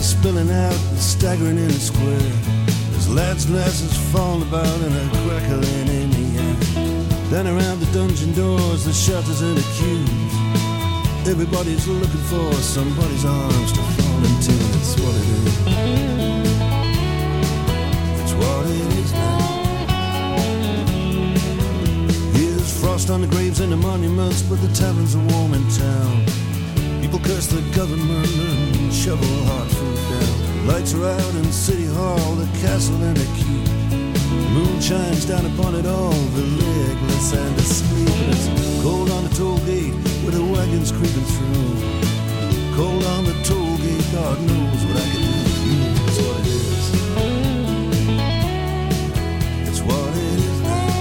spilling out and staggering in the square. There's lads' glasses falling about and a crackling in the air. Then around the dungeon doors, the shelters and the queues, everybody's looking for somebody's arms to fall into. That's what it is. That's what it is now. Here's frost on the graves and the monuments, but the taverns are warm in town. People curse the government and shovel hard food down. Lights are out in City Hall, the castle and the keep. The moon shines down upon it all, the legless and the sleepless. Cold on the toll gate with the wagons creeping through. Cold on the toll gate, God knows what I can do for you. That's what it is. That's what it is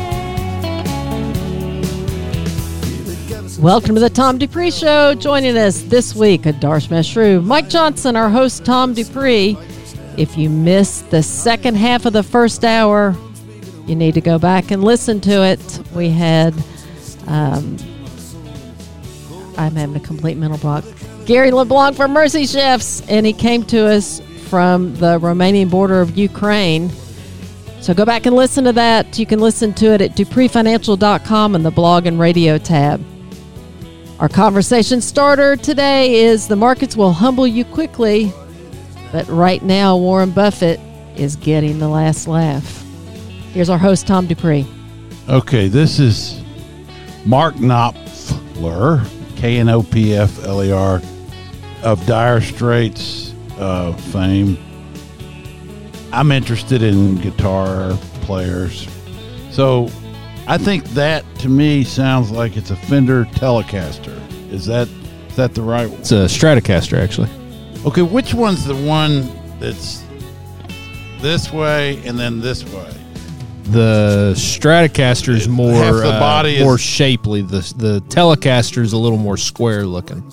now. Welcome to the Tom Dupree Show. Joining us this week, Darsh Meshru, Mike Johnson, our host, Tom Dupree. If you missed the second half of the first hour, you need to go back and listen to it. We had, I'm having a complete mental block, Gary LeBlanc from Mercy Chefs, and he came to us from the Romanian border of Ukraine. So go back and listen to that. You can listen to it at DupreeFinancial.com in the blog and radio tab. Our conversation starter today is the markets will humble you quickly, but right now Warren Buffett is getting the last laugh. Here's our host, Tom Dupree. Okay, this is Mark Knopfler, Knopfler, of Dire Straits fame. I'm interested in guitar players. So I think that, to me, sounds like it's a Fender Telecaster. Is that the right one? It's a Stratocaster, actually. Okay, which one's the one that's this way and then this way? The Stratocaster is more Half the body more is shapely. The Telecaster is a little more square looking.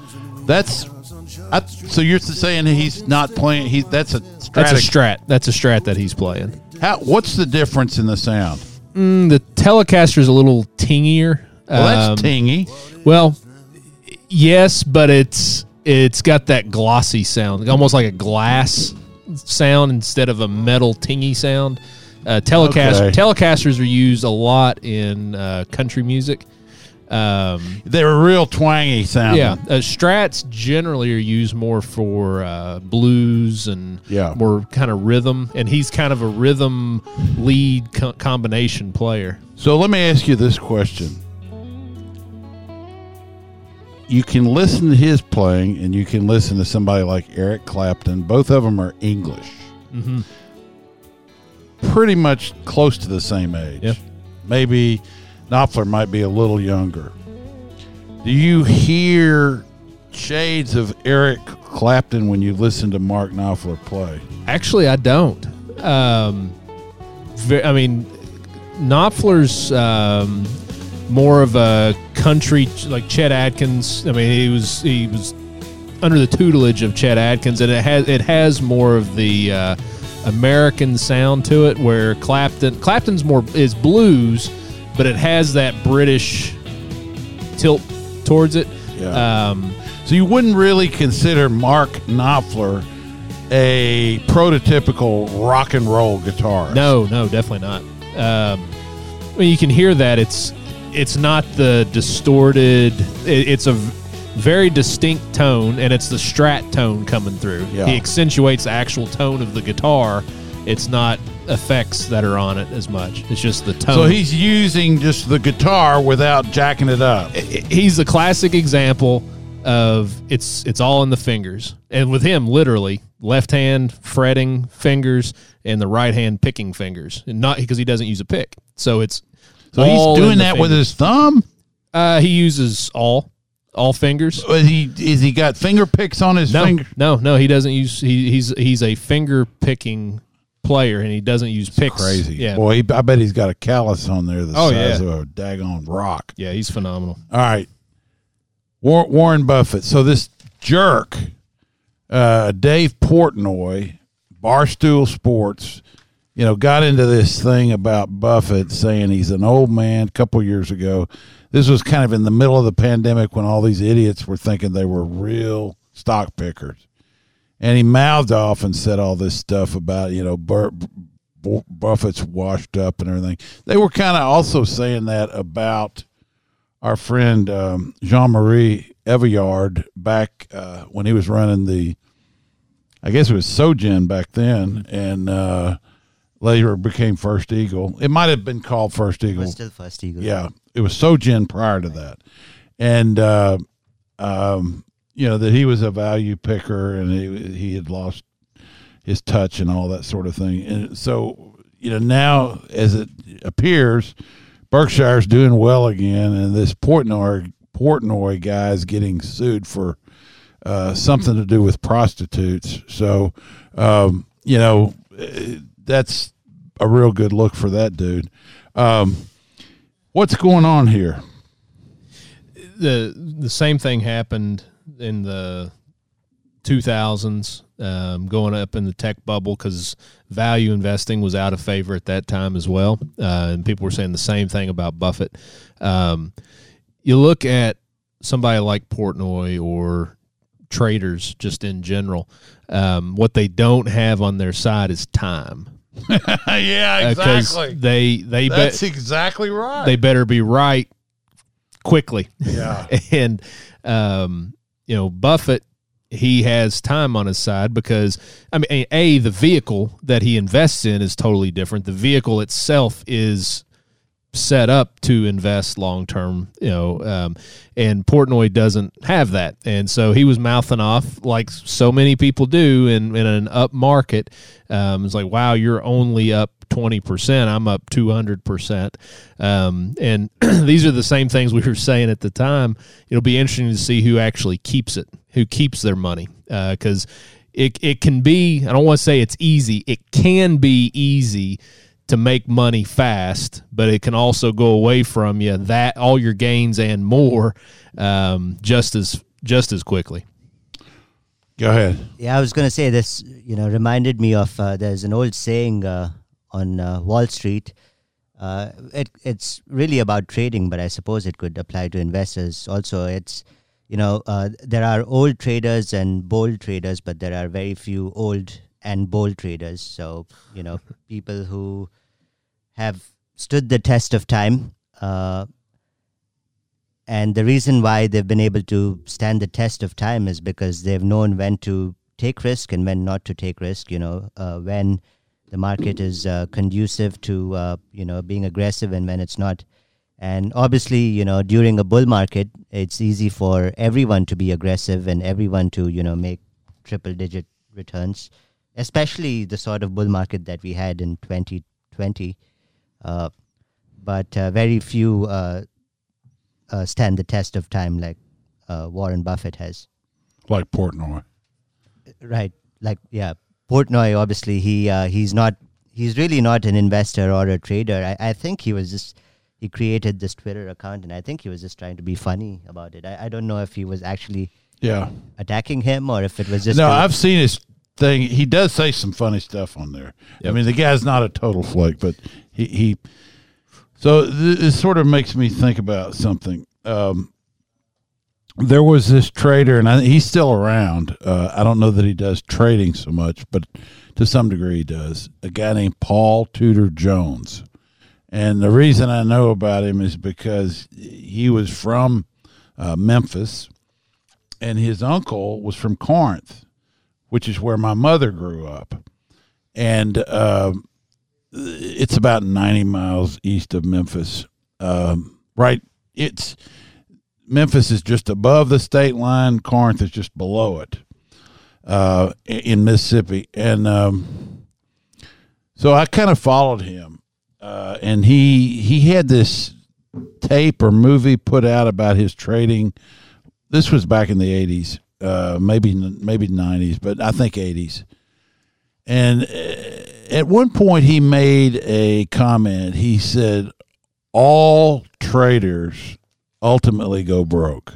So you're saying he's not playing? That's a Strat. That's a Strat. That's a Strat that he's playing. What's the difference in the sound? The Telecaster is a little tingier. Well, that's tingy. Well, yes, but it's got that glossy sound, almost like a glass sound instead of a metal tingy sound. Telecasters are used a lot in country music. They're real twangy sounding. Yeah, Strats generally are used more for blues and more kind of rhythm, and he's kind of a rhythm lead combination player. So let me ask you this question. You can listen to his playing, and you can listen to somebody like Eric Clapton. Both of them are English. Mm-hmm. Pretty much close to the same age. Yep. Maybe Knopfler might be a little younger. Do you hear shades of Eric Clapton when you listen to Mark Knopfler play? Actually, I don't. Knopfler's more of a country, like Chet Atkins. I mean, he was under the tutelage of Chet Atkins, and it has more of the American sound to it, where Clapton's more is blues, but it has that British tilt towards it. Yeah. So you wouldn't really consider Mark Knopfler a prototypical rock and roll guitarist? No, definitely not. You can hear that it's not the distorted. It's a very distinct tone, and it's the Strat tone coming through. Yeah. He accentuates the actual tone of the guitar. It's not effects that are on it as much. It's just the tone. So he's using just the guitar without jacking it up. He's the classic example of it's all in the fingers. And with him, literally, left hand fretting fingers and the right hand picking fingers. And not because he doesn't use a pick. So he's doing that with his thumb? He uses all fingers. Is he got finger picks on his finger? No, he doesn't use. He's a finger picking player, and he doesn't use picks. Crazy. Yeah, boy, I bet he's got a callus on there the size of a daggone rock. Yeah, he's phenomenal. All right, Warren Buffett. So this jerk, Dave Portnoy, Barstool Sports, got into this thing about Buffett saying he's an old man a couple years ago. This was kind of in the middle of the pandemic when all these idiots were thinking they were real stock pickers. And he mouthed off and said all this stuff about, Buffett's washed up and everything. They were kind of also saying that about our friend Jean-Marie Eviard back when he was running I guess it was Sojin back then, and later became First Eagle. It might have been called First Eagle. It was still First Eagle. Yeah, it was Sojin prior to that. And, that he was a value picker and he had lost his touch and all that sort of thing. And so, now as it appears, Berkshire's doing well again, and this Portnoy guy is getting sued for something to do with prostitutes. So, that's a real good look for that dude. What's going on here? The same thing happened in the 2000s, going up in the tech bubble, because value investing was out of favor at that time as well. And people were saying the same thing about Buffett. You look at somebody like Portnoy or traders just in general, what they don't have on their side is time. Yeah, exactly. That's exactly right. They better be right quickly. Yeah. And Buffett, he has time on his side because, the vehicle that he invests in is totally different. The vehicle itself is set up to invest long term, and Portnoy doesn't have that. And so he was mouthing off like so many people do in an up market. It's like, wow, you're only up 20%. I'm up 200%. And these are the same things we were saying at the time. It'll be interesting to see who actually keeps it, who keeps their money. Because it can be, I don't want to say it's easy. It can be easy to make money fast, but it can also go away from you, that all your gains and more, just as quickly. Go ahead. Yeah, I was going to say this, reminded me of, there's an old saying on Wall Street. It's really about trading, but I suppose it could apply to investors also. It's, there are old traders and bold traders, but there are very few old and bold traders. So, people who have stood the test of time. And the reason why they've been able to stand the test of time is because they've known when to take risk and when not to take risk, when the market is conducive to, being aggressive and when it's not. And obviously, during a bull market, it's easy for everyone to be aggressive and everyone to, make triple-digit returns, especially the sort of bull market that we had in 2020. But very few stand the test of time like Warren Buffett has. Like Portnoy. Right. Like, yeah. Portnoy, obviously, he's really not an investor or a trader. I think he created this Twitter account, and I think he was just trying to be funny about it. I don't know if he was actually attacking him or if it was just... No, I've seen his thing. He does say some funny stuff on there. Yep. The guy's not a total flake, but he so this sort of makes me think about something. There was this trader, and he's still around. I don't know that he does trading so much, but to some degree he does. A guy named Paul Tudor Jones. And the reason I know about him is because he was from Memphis, and his uncle was from Corinth, which is where my mother grew up. And it's about 90 miles east of Memphis. Right? Memphis is just above the state line. Corinth is just below it in Mississippi. And so I kind of followed him. And he had this tape or movie put out about his trading. This was back in the 80s, maybe 90s, but I think 80s. And at one point he made a comment. He said, all traders ultimately go broke.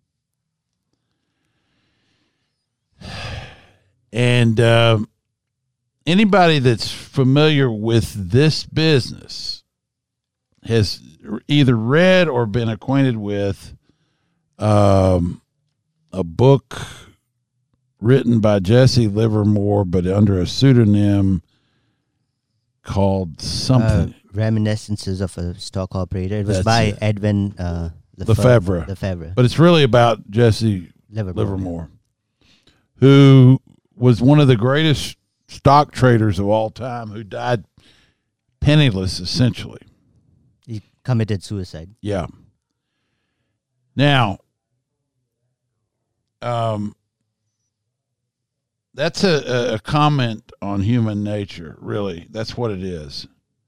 And anybody that's familiar with this business has either read or been acquainted with a book written by Jesse Livermore, but under a pseudonym called something. Reminiscences of a Stock Operator. It was That's by it. Edwin Lefebvre. Lefebvre. But it's really about Jesse Livermore. Livermore, who was one of the greatest stock traders of all time, who died penniless, essentially. He committed suicide. Yeah. Now, that's a comment on human nature, really. That's what it is.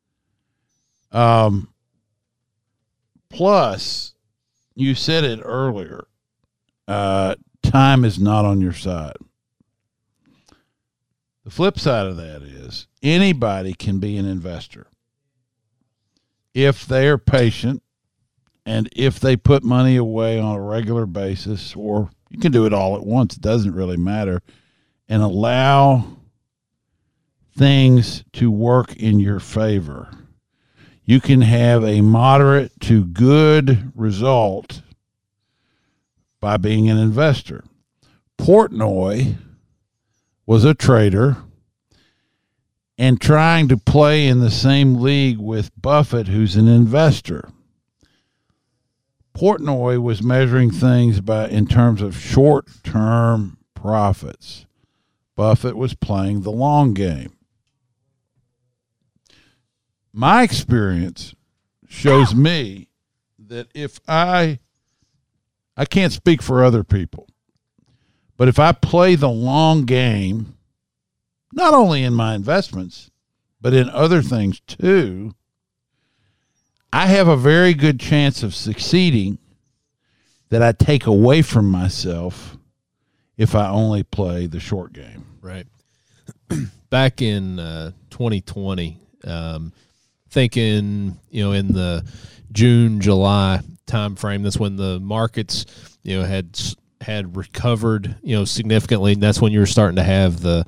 Plus, you said it earlier, time is not on your side. The flip side of that is anybody can be an investor if they are patient and if they put money away on a regular basis, or you can do it all at once. It doesn't really matter, and allow things to work in your favor. You can have a moderate to good result by being an investor. Portnoy was a trader and trying to play in the same league with Buffett, who's an investor. Portnoy was measuring things in terms of short-term profits. Buffett was playing the long game. My experience shows me that if I can't speak for other people, but if I play the long game, not only in my investments, but in other things too, I have a very good chance of succeeding that I take away from myself if I only play the short game. Right. Back in 2020, thinking, in the June, July timeframe, that's when the markets, had recovered, significantly. And that's when you were starting to have the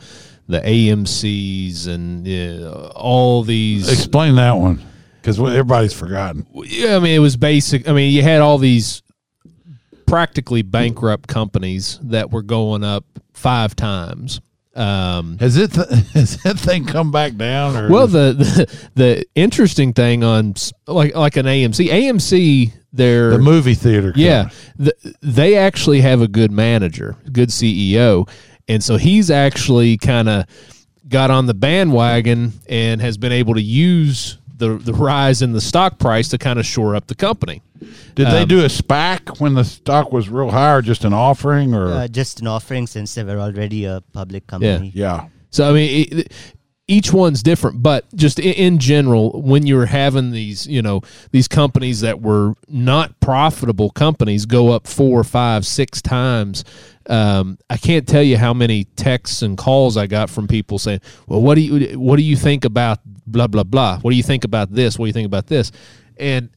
AMCs and all these. Explain that one, because everybody's forgotten. Yeah, I mean, it was basic. I mean, you had all these practically bankrupt companies that were going up 5 times. Has that thing come back down? Or? Well, the interesting thing on like an AMC, they're the movie theater. Yeah, they actually have a good manager, good CEO, and so he's actually kind of got on the bandwagon and has been able to use the rise in the stock price to kind of shore up the company. Did they do a SPAC when the stock was real high, or just an offering, or just an offering, since they were already a public company? Yeah. So I mean, each one's different, but just in general, when you're having these, these companies that were not profitable companies go up 4, 5, 6 times. I can't tell you how many texts and calls I got from people saying, "Well, what do you think about blah blah blah? What do you think about this? What do you think about this?" And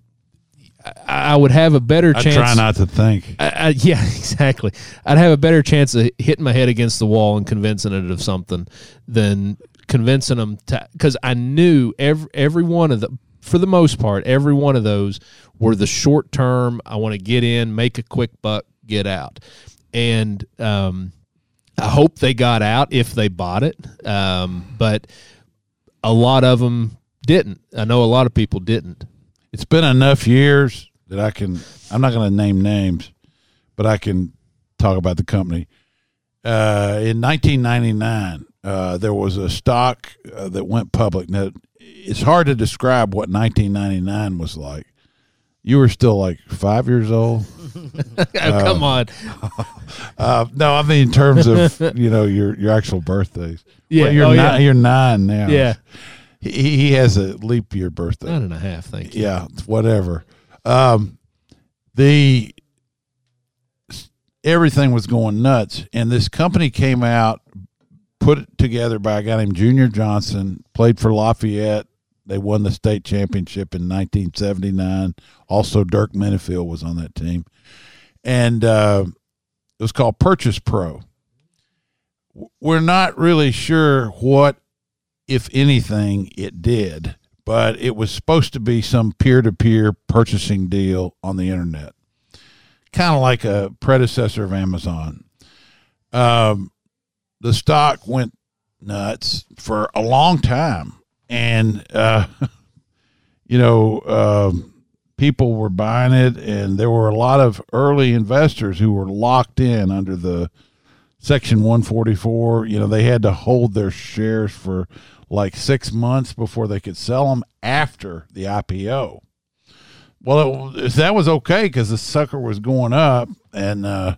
I would have a better chance. I try not to think. Yeah, exactly. I'd have a better chance of hitting my head against the wall and convincing it of something than convincing them to. Because I knew every one of them, for the most part, every one of those were the short term. I want to get in, make a quick buck, get out. And I hope they got out if they bought it. But a lot of them didn't. I know a lot of people didn't. It's been enough years that I'm not going to name names, but I can talk about the company. In 1999, there was a stock that went public. Now, it's hard to describe what 1999 was like. You were still like 5 years old. Come on. No, I mean in terms of your actual birthdays. Yeah, well, you're 9 now. Yeah. He has a leap year birthday. 9.5, thank you. Yeah, whatever. Everything was going nuts, and this company came out, put it together by a guy named Junior Johnson, played for Lafayette. They won the state championship in 1979. Also, Dirk Minifield was on that team. And it was called Purchase Pro. We're not really sure what, if anything, it did, but it was supposed to be some peer-to-peer purchasing deal on the internet, kind of like a predecessor of Amazon. the stock went nuts for a long time. And, people were buying it, and there were a lot of early investors who were locked in under the Section 144. They had to hold their shares for like 6 months before they could sell them after the IPO. Well, that was okay because the sucker was going up, and there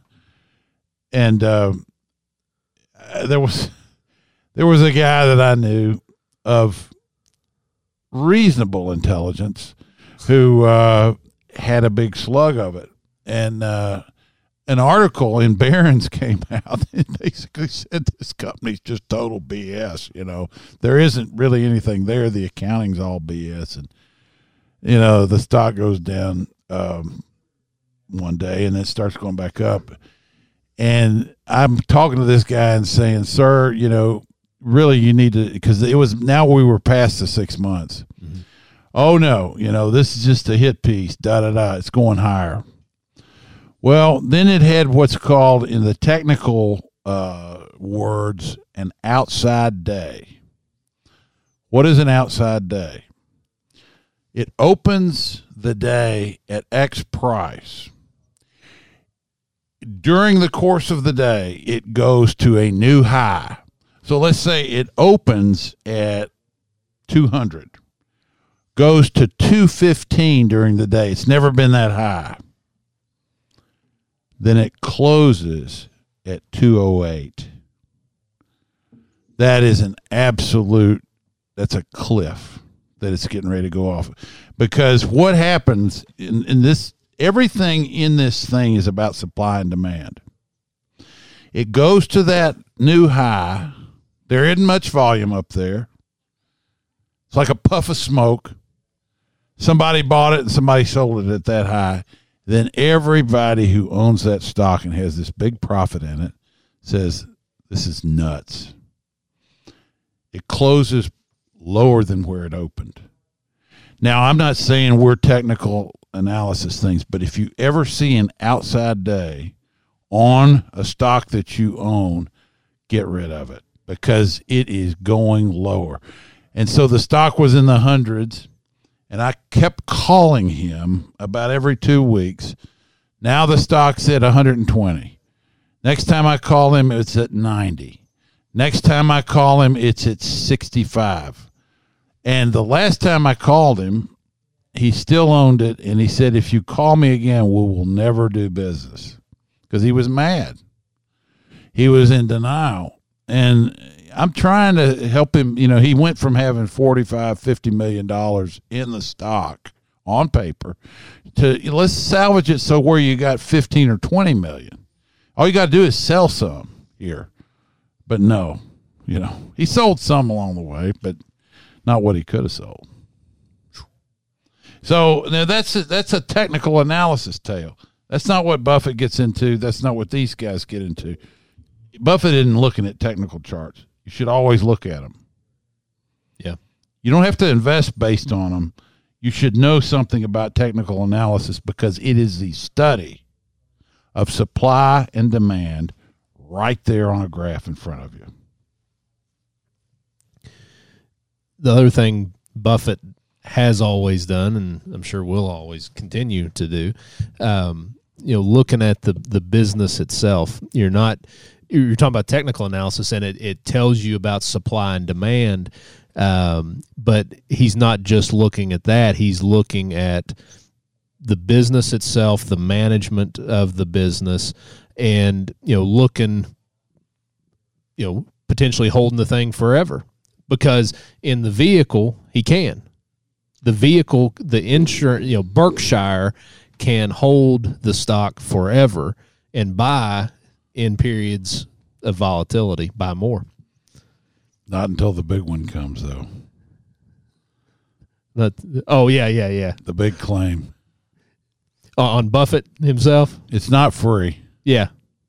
was a guy that I knew of reasonable intelligence who had a big slug of it, and an article in Barron's came out and basically said this company's just total BS. There isn't really anything there. The accounting's all BS, and the stock goes down one day and then starts going back up. And I'm talking to this guy and saying, sir, really you need to, because we were past the 6 months. Mm-hmm. Oh no, this is just a hit piece, it's going higher. Well, then it had what's called in the technical words, an outside day. What is an outside day? It opens the day at X price. During the course of the day, it goes to a new high. So let's say it opens at 200, goes to 215 during the day. It's never been that high. Then it closes at 208. That is that's a cliff that it's getting ready to go off. Because what happens in this, everything in this thing is about supply and demand. It goes to that new high. There isn't much volume up there. It's like a puff of smoke. Somebody bought it and somebody sold it at that high. Then everybody who owns that stock and has this big profit in it says, this is nuts. It closes lower than where it opened. Now, I'm not saying we're technical analysis things, but if you ever see an outside day on a stock that you own, get rid of it because it is going lower. And so the stock was in the hundreds, and I kept calling him about every 2 weeks. Now the stock's at 120. Next time I call him, it's at 90. Next time I call him, it's at 65. And the last time I called him, he still owned it, and he said, if you call me again, we will never do business. Because he was mad. He was in denial. And I'm trying to help him. He went from having $45-50 million in the stock on paper to let's salvage it so where you got 15 or 20 million. All you got to do is sell some here. But no, he sold some along the way, but not what he could have sold. So now that's a technical analysis tale. That's not what Buffett gets into. That's not what these guys get into. Buffett isn't looking at technical charts. You should always look at them. Yeah. You don't have to invest based on them. You should know something about technical analysis because it is the study of supply and demand right there on a graph in front of you. The other thing Buffett has always done, and I'm sure will always continue to do, looking at the business itself. You're talking about technical analysis, and it tells you about supply and demand, but he's not just looking at that. He's looking at the business itself, the management of the business, and looking, potentially holding the thing forever. Because in the vehicle, he can. The vehicle, the insurance, Berkshire can hold the stock forever and buy in periods of volatility, buy more. Not until the big one comes, though. Yeah. The big claim. On Buffett himself? It's not free. Yeah.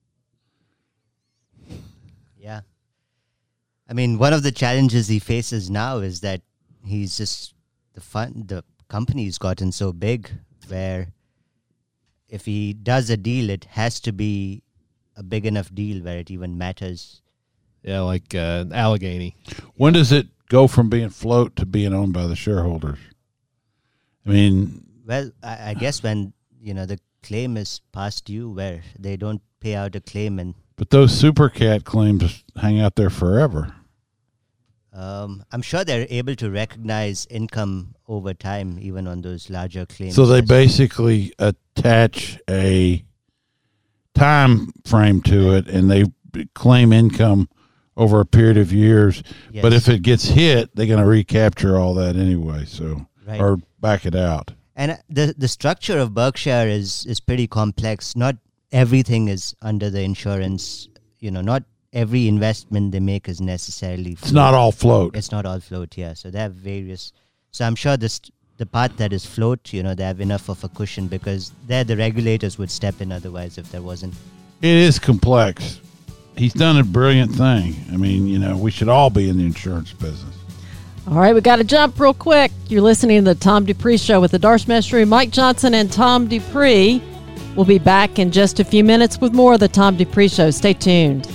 Yeah. I mean, one of the challenges he faces now is that he's just the company's gotten so big where if he does a deal, it has to be a big enough deal where it even matters Yeah, like Allegheny. When does it go from being float to being owned by the shareholders? I mean, Well, I guess when the claim is past due, where they don't pay out a claim, and but those supercat claims hang out there forever. I'm sure they're able to recognize income over time, even on those larger claims. So they Yes. basically attach a time frame to it, and they claim income over a period of years. Yes. But if it gets hit, they're going to recapture all that anyway. So Right. or back it out. And the structure of Berkshire is pretty complex. Not everything is under the insurance. Not every investment they make is necessarily It's not all float. It's not all float, yeah. So they have various. So I'm sure the part that is float, they have enough of a cushion, because there the regulators would step in otherwise if there wasn't. It is complex. He's done a brilliant thing. I mean, we should all be in the insurance business. All right, we got to jump real quick. You're listening to the Tom Dupree Show with the Darsh Meshru, Mike Johnson, and Tom Dupree. We'll be back in just a few minutes with more of the Tom Dupree Show. Stay tuned.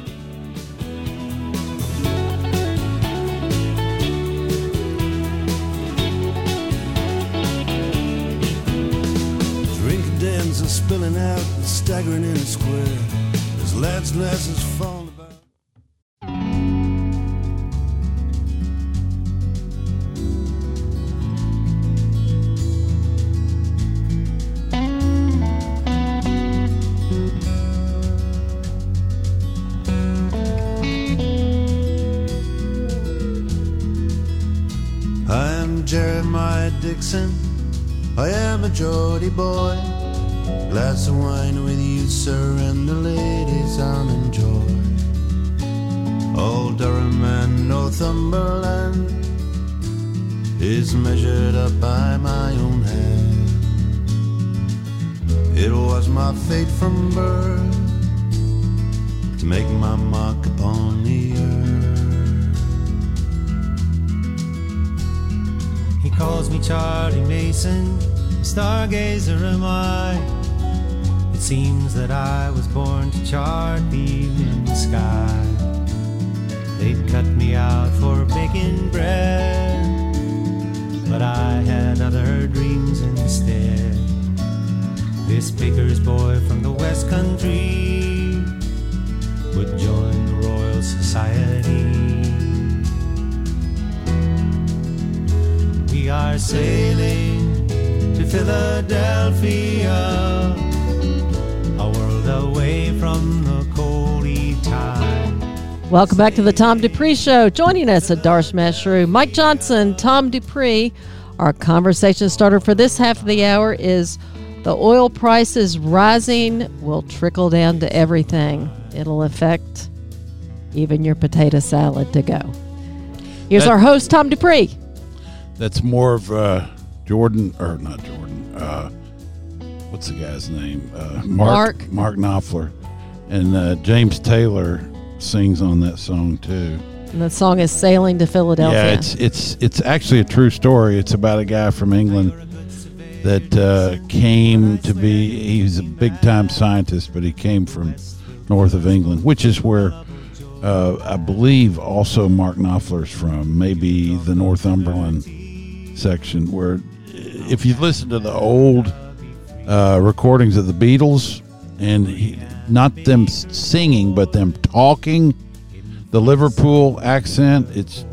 Drinking dens are spilling out and staggering in the square. There's lads' glasses falling about. I am Jeremiah Dixon. I am a Geordie boy. Glass of wine with you, sir, and the ladies I'll enjoy. Old Durham and Northumberland is measured up by my own hand. It was my fate from birth to make my mark upon the earth. He calls me Charlie Mason, stargazer am I. It seems that I was born to chart the evening sky. They'd cut me out for baking bread, but I had other dreams instead. This baker's boy from the West Country would join the Royal Society. We are sailing to Philadelphia, a world away from the coldy tide. Welcome back to the Tom Dupree Show. Joining us at Darsh Meshru, Mike Johnson, Tom Dupree. Our conversation starter for this half of the hour is the oil prices rising will trickle down to everything. It'll affect even your potato salad to go. Here's our host, Tom Dupree. That's more of Jordan, or not Jordan. What's the guy's name? Mark Knopfler. And James Taylor sings on that song too. And the song is Sailing to Philadelphia. Yeah, it's actually a true story. It's about a guy from England that came to be, he's a big-time scientist, but he came from north of England, which is where I believe also Mark Knopfler's from, maybe the Northumberland section, where if you listen to the old recordings of the Beatles, and not them singing, but them talking, the Liverpool accent, it's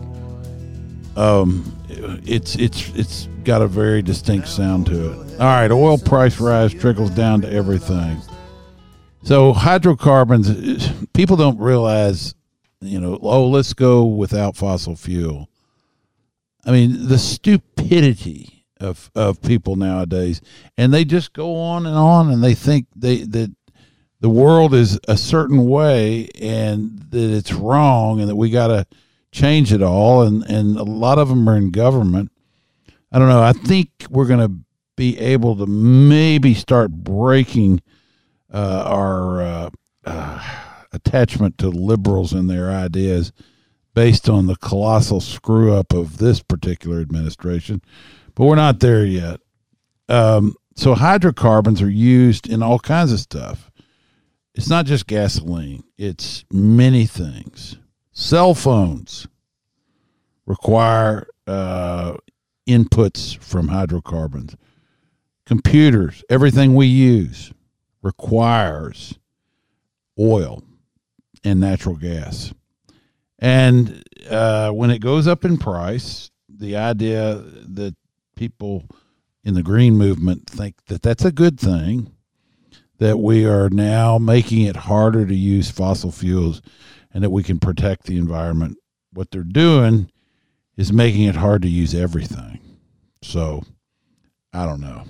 got a very distinct sound to it. All right, oil price rise trickles down to everything. So hydrocarbons, people don't realize, let's go without fossil fuel. I mean, the stupidity of people nowadays, and they just go on, and they think that the world is a certain way and that it's wrong and that we got to change it all. And a lot of them are in government. I don't know. I think we're going to be able to maybe start breaking our attachment to liberals and their ideas based on the colossal screw up of this particular administration. But we're not there yet. So hydrocarbons are used in all kinds of stuff. It's not just gasoline. It's many things. Cell phones require inputs from hydrocarbons. Computers, everything we use requires oil and natural gas. And when it goes up in price, the idea that people in the green movement think that that's a good thing, that we are now making it harder to use fossil fuels and that we can protect the environment. What they're doing is making it hard to use everything. So, I don't know.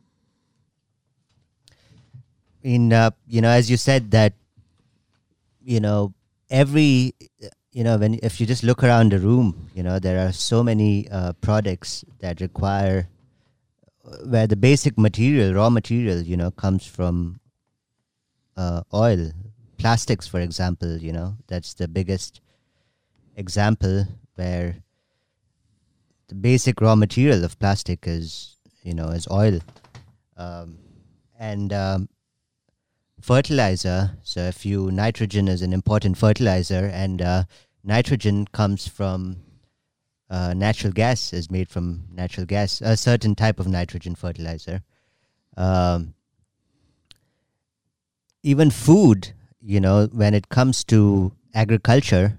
As you said that, if you just look around the room, there are so many products that require, where the basic raw material, comes from oil. Plastics, for example, that's the biggest example where the basic raw material of plastic is oil. And fertilizer. So if nitrogen is an important fertilizer, and nitrogen comes from natural gas, is made from natural gas, a certain type of nitrogen fertilizer. Even food, when it comes to agriculture,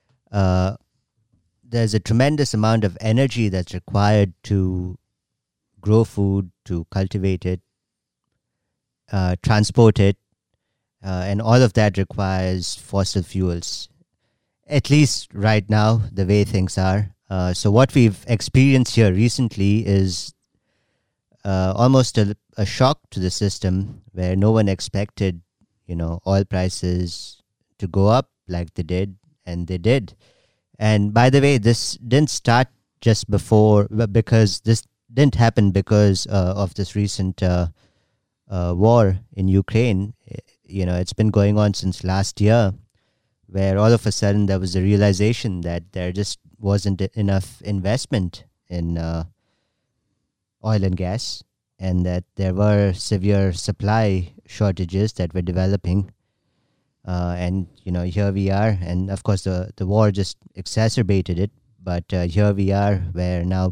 there's a tremendous amount of energy that's required to grow food, to cultivate it, transport it, and all of that requires fossil fuels, at least right now, the way things are. So what we've experienced here recently is almost a shock to the system, where no one expected, oil prices to go up like they did, and they did. And by the way, this didn't start just because this didn't happen because of this recent war in Ukraine. It's been going on since last year, where all of a sudden there was a realization that there just wasn't enough investment in oil and gas, and that there were severe supply shortages that were developing. And here we are, and of course the war just exacerbated it. But here we are, where now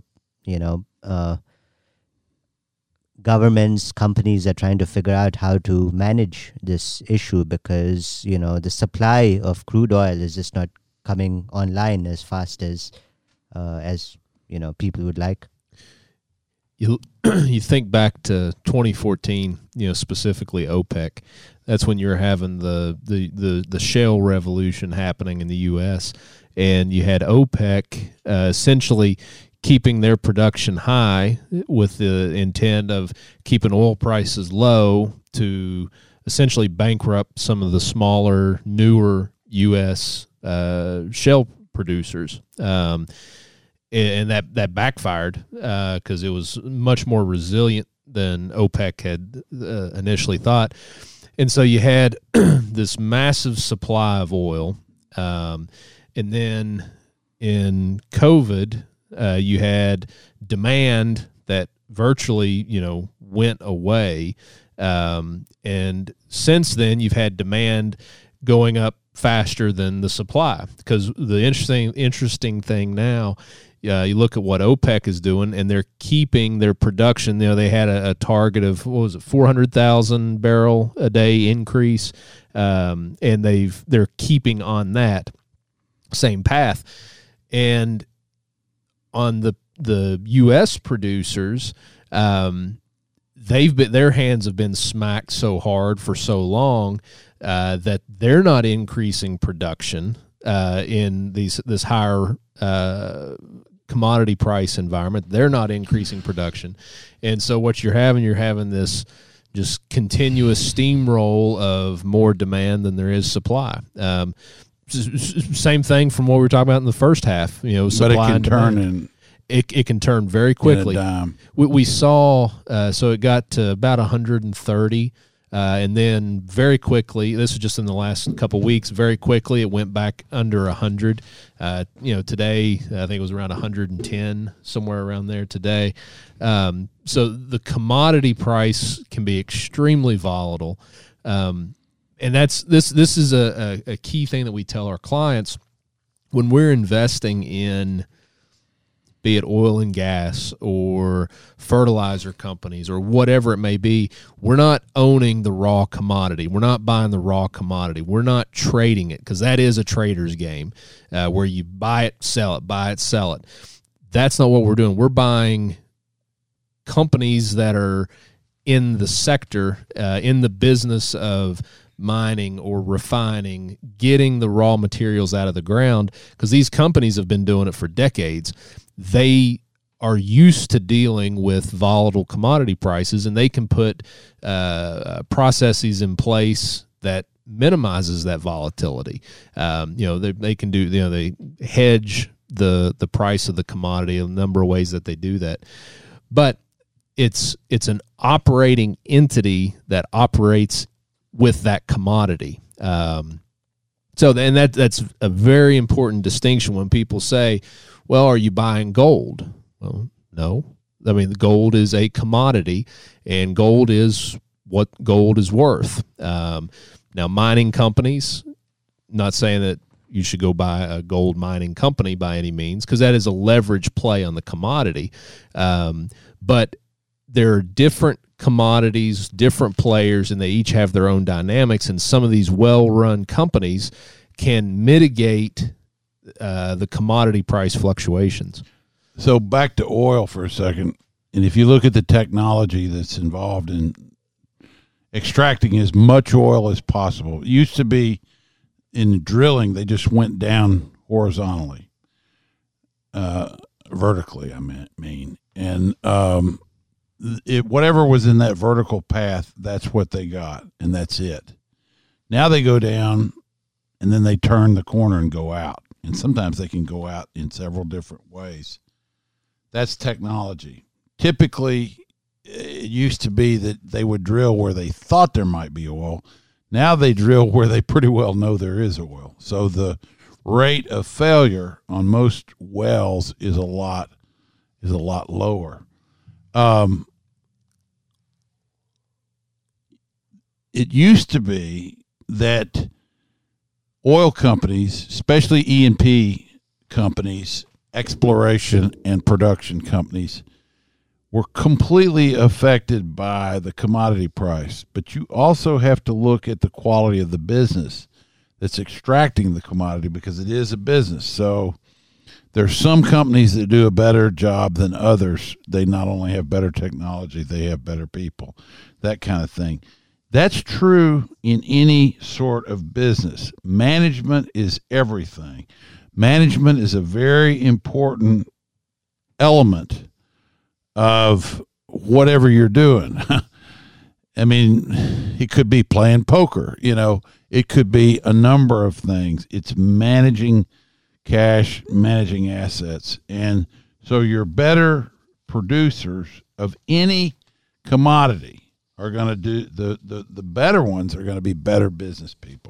governments, companies are trying to figure out how to manage this issue, because the supply of crude oil is just not coming online as fast as people would like. You think back to 2014, specifically OPEC. That's when you're having the shale revolution happening in the U.S., and you had OPEC essentially keeping their production high with the intent of keeping oil prices low to essentially bankrupt some of the smaller, newer U.S. shale producers. And that backfired because it was much more resilient than OPEC had initially thought. And so you had this massive supply of oil. And then in COVID, you had demand that virtually, went away. And since then, you've had demand going up faster than the supply, because the interesting thing now, you look at what OPEC is doing, and they're keeping their production. They had a target of 400,000 barrel a day increase, and they're keeping on that same path. And on the U.S. producers, their hands have been smacked so hard for so long that they're not increasing production in this higher commodity price environment. They're not increasing production. And so what you're having this just continuous steamroll of more demand than there is supply. Same thing from what we were talking about in the first half. Supply, but it can turn it can turn very quickly. We saw so it got to about 130. And then very quickly, this is just in the last couple of weeks, very quickly it went back under 100. Today, I think it was around 110, somewhere around there today. So the commodity price can be extremely volatile. And this is a key thing that we tell our clients when we're investing in, be it oil and gas or fertilizer companies or whatever it may be, we're not owning the raw commodity. We're not buying the raw commodity. We're not trading it, because that is a trader's game where you buy it, sell it, buy it, sell it. That's not what we're doing. We're buying companies that are in the sector, in the business of mining or refining, getting the raw materials out of the ground, because these companies have been doing it for decades. They are used to dealing with volatile commodity prices, and they can put processes in place that minimizes that volatility. They can do, they hedge the price of the commodity, a number of ways that they do that. But it's an operating entity that operates with that commodity. That's a very important distinction when people say, well, are you buying gold? Well, no. I mean, gold is a commodity, and gold is what gold is worth. Now, mining companies, not saying that you should go buy a gold mining company by any means, because that is a leverage play on the commodity. But there are different commodities, different players, and they each have their own dynamics, and some of these well-run companies can mitigate the commodity price fluctuations. So back to oil for a second, and if you look at the technology that's involved in extracting as much oil as possible, it used to be in drilling they just went down horizontally, vertically. I mean, and whatever was in that vertical path, that's what they got, and that's it. Now they go down, and then they turn the corner and go out. And sometimes they can go out in several different ways. That's technology. Typically, it used to be that they would drill where they thought there might be oil. Now they drill where they pretty well know there is oil. So the rate of failure on most wells is a lot lower. It used to be that oil companies, especially E&P companies, exploration and production companies, were completely affected by the commodity price. But you also have to look at the quality of the business that's extracting the commodity, because it is a business. So there's some companies that do a better job than others. They not only have better technology, they have better people, that kind of thing. That's true in any sort of business. Management is everything. Management is a very important element of whatever you're doing. I mean, it could be playing poker, it could be a number of things. It's managing cash, managing assets. And so your better producers of any commodity are going to do, the better ones are going to be better business people.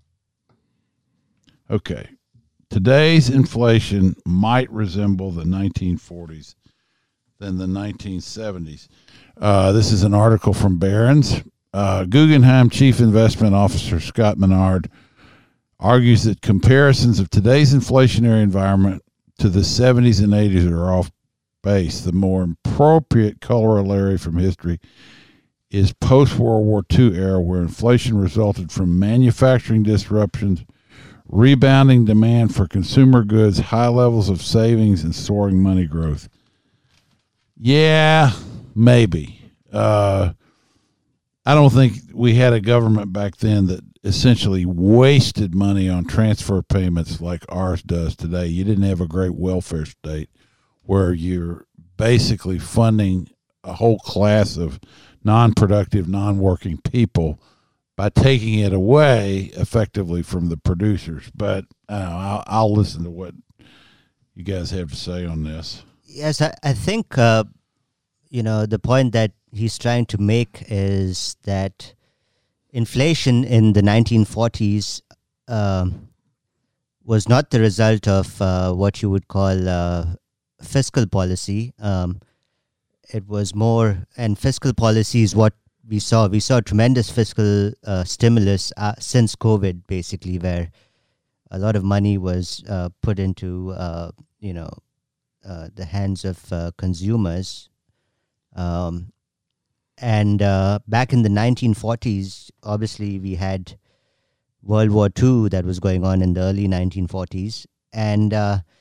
Okay. Today's inflation might resemble the 1940s than the 1970s. This is an article from Barron's. Guggenheim Chief Investment Officer Scott Menard argues that comparisons of today's inflationary environment to the 70s and 80s are off base. The more appropriate corollary from history is post-World War II era, where inflation resulted from manufacturing disruptions, rebounding demand for consumer goods, high levels of savings, and soaring money growth. Yeah, maybe. I don't think we had a government back then that essentially wasted money on transfer payments like ours does today. You didn't have a great welfare state where you're basically funding a whole class of non-productive, non-working people by taking it away effectively from the producers. But I'll listen to what you guys have to say on this. Yes, I think, the point that he's trying to make is that inflation in the 1940s was not the result of what you would call fiscal policy. It was more, and fiscal policy is what we saw. We saw tremendous fiscal stimulus since COVID, basically, where a lot of money was put into the hands of consumers. And back in the 1940s, obviously we had World War II that was going on in the early 1940s, and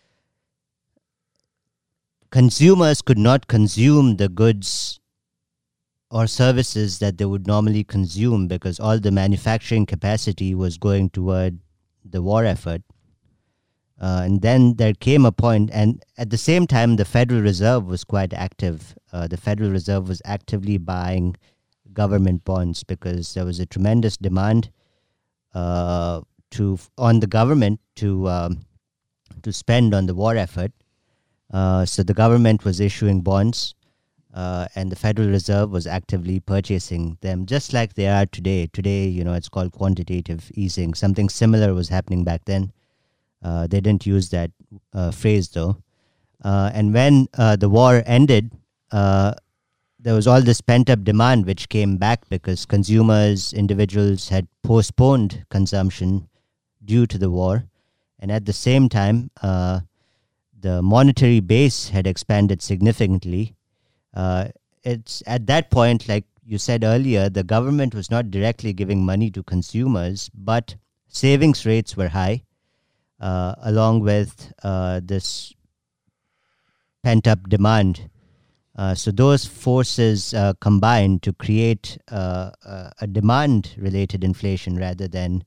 consumers could not consume the goods or services that they would normally consume because all the manufacturing capacity was going toward the war effort. And then there came a point, and at the same time, the Federal Reserve was quite active. The Federal Reserve was actively buying government bonds because there was a tremendous demand on the government to spend on the war effort. So the government was issuing bonds, and the Federal Reserve was actively purchasing them, just like they are today. Today, it's called quantitative easing. Something similar was happening back then. They didn't use that phrase, though. And when the war ended, there was all this pent-up demand which came back because individuals had postponed consumption due to the war. And at the same time, the monetary base had expanded significantly. It's at that point, like you said earlier, the government was not directly giving money to consumers, but savings rates were high. Along with this pent-up demand. So those forces combined to create a demand-related inflation rather than,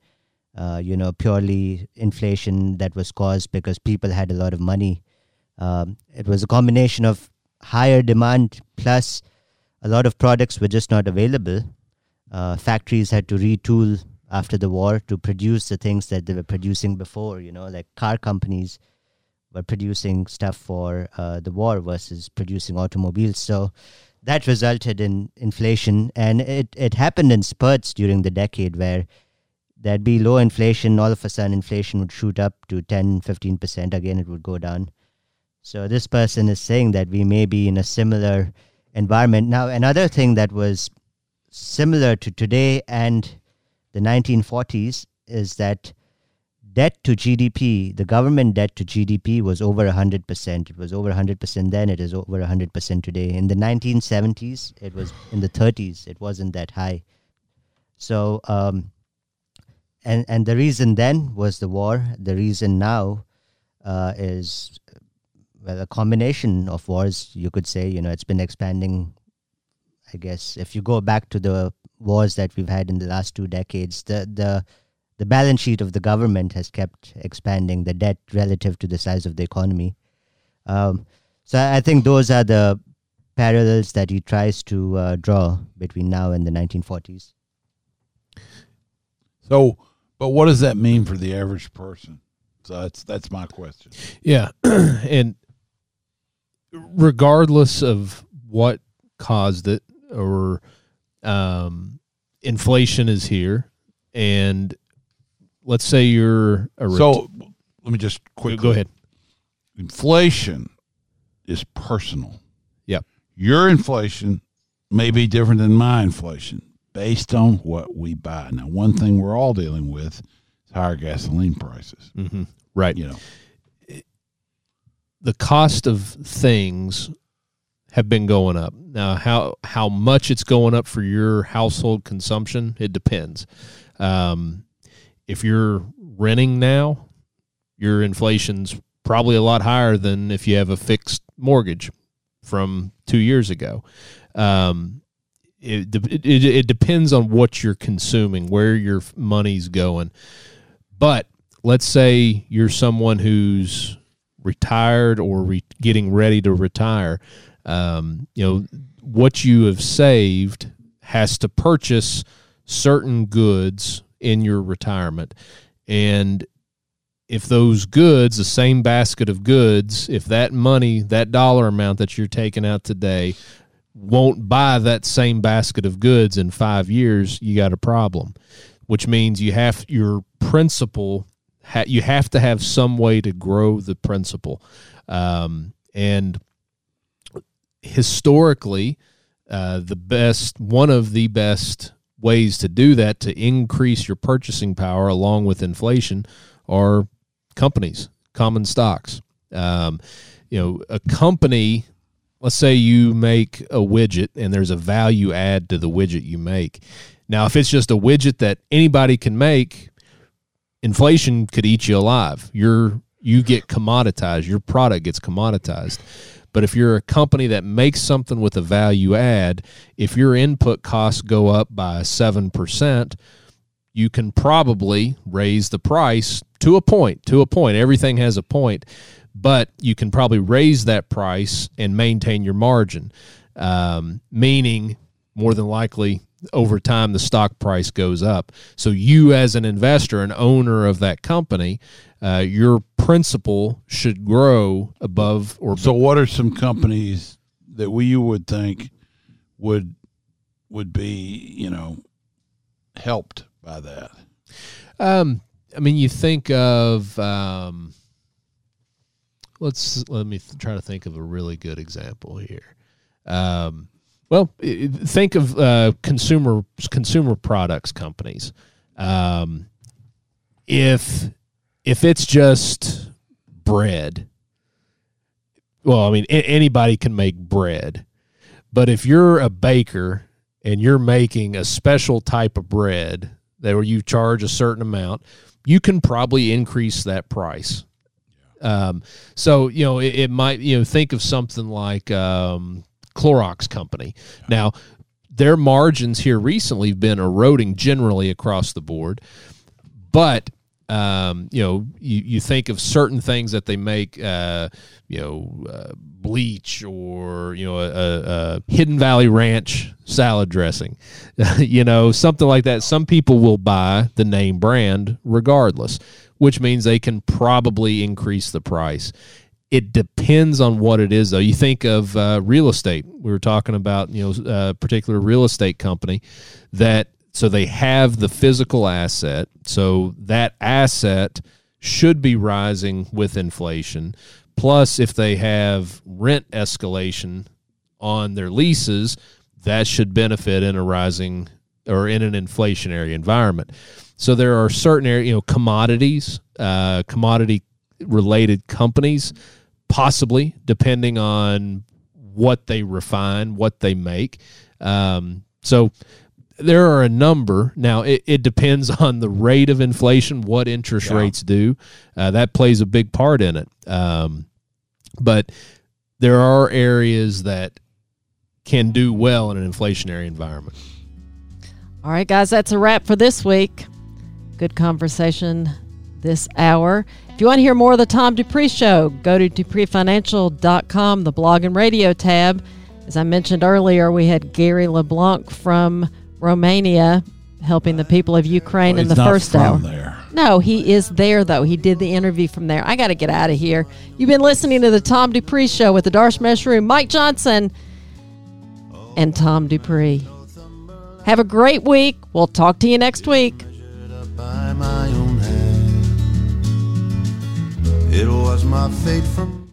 purely inflation that was caused because people had a lot of money. It was a combination of higher demand plus a lot of products were just not available. Factories had to retool after the war to produce the things that they were producing before, like car companies were producing stuff for the war versus producing automobiles. So that resulted in inflation, and it happened in spurts during the decade where there'd be low inflation, all of a sudden inflation would shoot up to 10-15%, again it would go down. So this person is saying that we may be in a similar environment. Now, another thing that was similar to today and the 1940s is that debt to GDP, the government debt to GDP was over 100%. It was over 100% then, it is over 100% today. In the 1970s, it was in the 30s. It wasn't that high. So, and the reason then was the war. The reason now is, a combination of wars, you could say. It's been expanding, I guess. If you go back to the wars that we've had in the last 2 decades, the balance sheet of the government has kept expanding, the debt relative to the size of the economy. So I think those are the parallels that he tries to draw between now and the 1940s. So, but what does that mean for the average person? So that's my question. Yeah, and regardless of what caused it, or inflation is here, and let's say you're so let me just quickly go ahead. Inflation is personal. Yep. Your inflation may be different than my inflation based on what we buy. Now, one thing we're all dealing with is higher gasoline prices. Mm-hmm. Right. The cost of things have been going up. Now, how much it's going up for your household consumption, it depends. If you're renting now, your inflation's probably a lot higher than if you have a fixed mortgage from 2 years ago. It depends on what you're consuming, where your money's going. But let's say you're someone who's retired or getting ready to retire. What you have saved has to purchase certain goods in your retirement. And if those goods, the same basket of goods, if that money, that dollar amount that you're taking out today won't buy that same basket of goods in 5 years, you got a problem, which means you have your principal, you have to have some way to grow the principal. And historically, one of the best ways to do that, to increase your purchasing power along with inflation, are companies, common stocks. A company, let's say you make a widget and there's a value add to the widget you make. Now, if it's just a widget that anybody can make, inflation could eat you alive. You get commoditized. Your product gets commoditized. But if you're a company that makes something with a value add, if your input costs go up by 7%, you can probably raise the price to a point. Everything has a point. But you can probably raise that price and maintain your margin, meaning more than likely over time the stock price goes up. So you as an investor, an owner of that company, your principal should grow above or. So what are some companies that you would think would be, helped by that? You think of let me try to think of a really good example here. Think of consumer products companies. If it's just bread, anybody can make bread. But if you're a baker and you're making a special type of bread that where you charge a certain amount, you can probably increase that price. It might, think of something like Clorox Company. Now, their margins here recently have been eroding generally across the board, but you think of certain things that they make, bleach or a Hidden Valley Ranch salad dressing, something like that. Some people will buy the name brand regardless, which means they can probably increase the price. It depends on what it is, though. You think of real estate. We were talking about, a particular real estate company so they have the physical asset. So that asset should be rising with inflation. Plus, if they have rent escalation on their leases, that should benefit in a rising or in an inflationary environment. So there are certain areas, commodities, commodity-related companies, possibly, depending on what they refine, what they make. So there are a number. Now, it depends on the rate of inflation, what interest rates do. That plays a big part in it. But there are areas that can do well in an inflationary environment. All right, guys, that's a wrap for this week. Good conversation this hour. If you want to hear more of the Tom Dupree Show, go to dupreefinancial.com, the blog and radio tab. As I mentioned earlier, we had Gary LeBlanc from Romania helping the people of Ukraine in the first hour. There. No, he is there, though. He did the interview from there. I got to get out of here. You've been listening to the Tom Dupree Show with the Darsh Mushroom, Mike Johnson, and Tom Dupree. Have a great week. We'll talk to you next week. It was my fate from